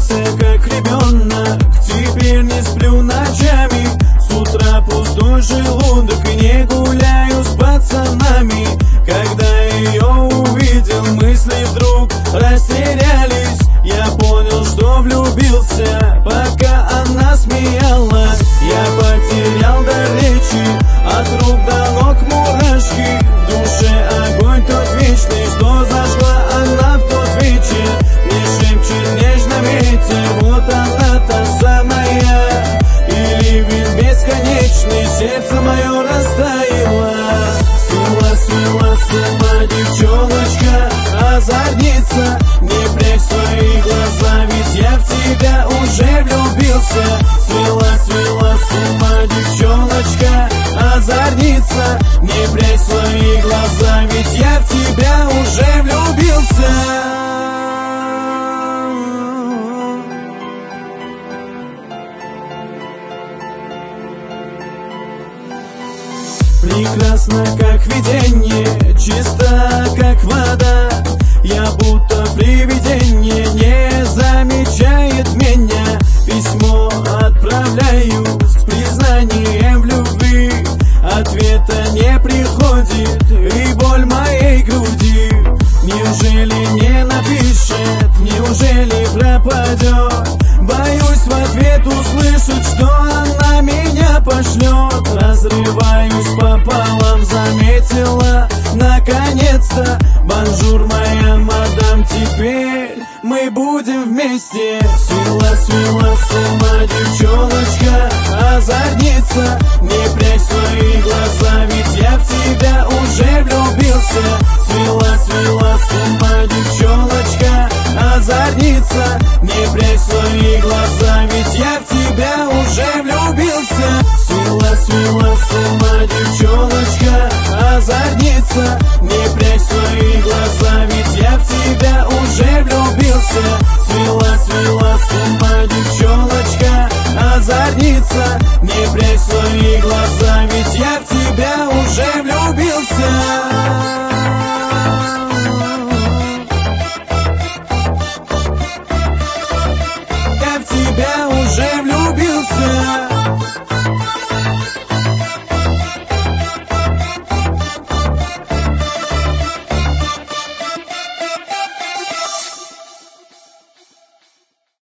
влюбился как ребенок, теперь не сплю ночами. С утра пустой желудок и не гуляю с пацанами. Когда ее увидел, мысли вдруг растерялись. Я понял, что влюбился, пока она смеялась. Я потерял дар речи, от рук до ног мурашки. В душе огонь тот вечный, что зажгла она в тот вечер. Мне шепчет нежно ветер, вот она та самая. И ливень бесконечный, сердце мое растаяло. Свела с ума девчоночка, озорница. Не прячь свои глаза, ведь я в тебя уже влюбился. Свела с ума девчоночка, озорница. Не прячь свои глаза, ведь я в тебя уже влюбился. Прекрасно, как видение, чисто, как вода. Я будто привидение, не замечает меня. Письмо отправляю с признанием в любви. Ответа не приходит, и боль моей груди. Неужели не напишет, неужели пропадет? Боюсь в ответ услышать, что она меня пошлет. Разрываюсь пополам, заметила наконец-то. Бонжур, моя мадам, теперь мы будем вместе. Свела с ума девчоночка, озорница. Не прячь свои глаза, ведь я в тебя уже влюбился. Свела с ума девчоночка, озорница. Не прячь свои глаза, ведь я в тебя уже влюбился. Свела с ума девчоночка, озорница. Не прячь свои глаза, ведь я в тебя уже влюбился. Свела с ума девчоночка, озорница. Не прячь свои глаза, ведь